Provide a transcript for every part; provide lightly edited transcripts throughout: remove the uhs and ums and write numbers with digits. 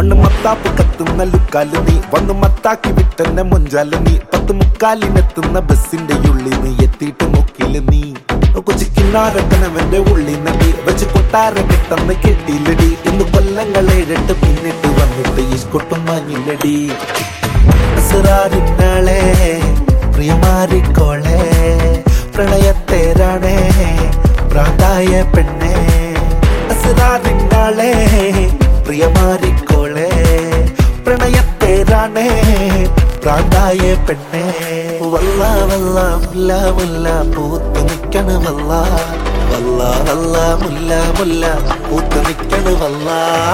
പണ്ട് മത്താപ്പ് കത്തുന്ന ലുക്കാല് നീ വന്ന് മത്താക്കി വിട്ടെന്നെ മൊഞ്ചാല് നീ 10:45 ബസ്സിന്റെ ഉള്ളിൽ നീ എത്തിയിട്ട് നോക്കില് നീ കൊച്ചിക്കിന്നാരക്കനവന്റെ ഉള്ളിൽ നടി വെച്ച് കൊട്ടാര കിട്ടന്ന് കെട്ടിയില്ലടി ഇന്ന് കൊല്ലങ്ങളേഴെട്ട് പിന്നിട്ട് വന്നിട്ട് ഈസ്കൊട്ടും മാഞ്ഞില്ലടി അസുറാരിന്നാളെ പ്രിയമാരിക്കോളെ പ്രണയത്തേരാണേ പ്രാതായ പെണ്ണെ അസുറാരിന്നാളെ പ്രിയമാരിക്കോളെ പ്രണയത്തേരാണേ പ്രാതായ പെണ്ണെ വല്ല വല്ല മുല്ല മുല്ല പൂത്ത് നിക്കണ് വല്ല വല്ല വല്ല മുല്ല മുല്ല പൂത്ത് നിക്കണ് വല്ല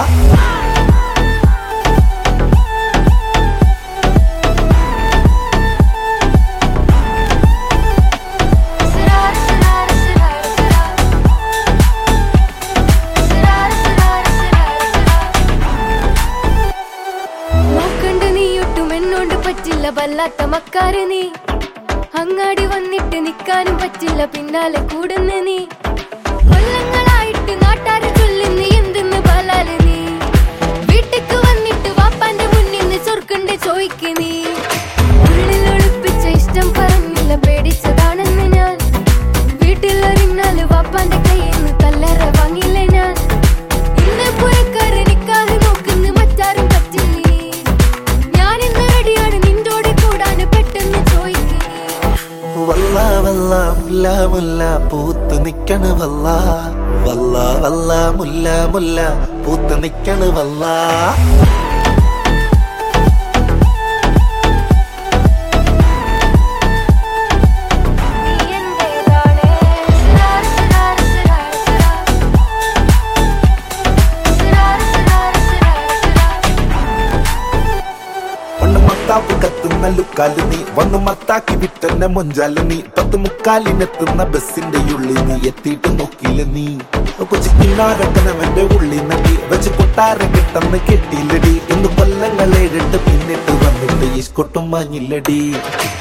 പറ്റില്ല വല്ലാത്ത മക്കാര് നീ അങ്ങാടി വന്നിട്ട് നിക്കാനും പറ്റില്ല പിന്നാലെ കൂടുന്ന നീ കൊല്ലങ്ങളായിട്ട് നാട്ടാര് ചൊല്ലുന്ന എന്തെന്ന് പാലാല് നീ വീട്ടിക്ക് വന്നിട്ട് വാപ്പാന്റെ മുന്നിന്ന് ചൊർക്കണ്ട് ചോയ്ക്ക് നീ ഉള്ളിൽ ഒളിപ്പിച്ച ഇഷ്ടം പറഞ്ഞില്ല പേടിച്ചതാണെന്ന് ഞാൻ വീട്ടിലറിഞ്ഞാല് വാപ്പാന്റെ കയ്യിന്ന് കല്ലറ വാങ്ങില്ല ഞാൻ ഇന്ന് പുരക്കാര് നിക്കാതെ നോക്കുന്ന മറ്റാരും പറ്റില്ല വല്ല വല്ല മുല്ല മുല്ല പൂത്ത് നിക്കണ് വല്ല വല്ല വല്ല മുല്ല മുല്ല പൂത്ത് നിക്കണ് വല്ല മത്താപ്പ് കത്തുന്ന ലുക്കാല് നീ വന്ന് മത്താക്കി വിട്ടെന്നെ മൊഞ്ചാല് നീ 10:45 ബസ്സിന്റെ ഉള്ളിൽ നീ എത്തിയിട്ട് നോക്കിയില്ല നീ കൊച്ചിക്കിന്നാരക്കനവന്റെ ഉള്ളിൽ നടി വെച്ച് കൊട്ടാര കിട്ടന്ന് കെട്ടിയില്ലടി ഇന്ന് കൊല്ലങ്ങളേഴെട്ട് പിന്നിട്ട് വന്നിട്ട് ഈസ്കൊട്ടും മാഞ്ഞില്ലടി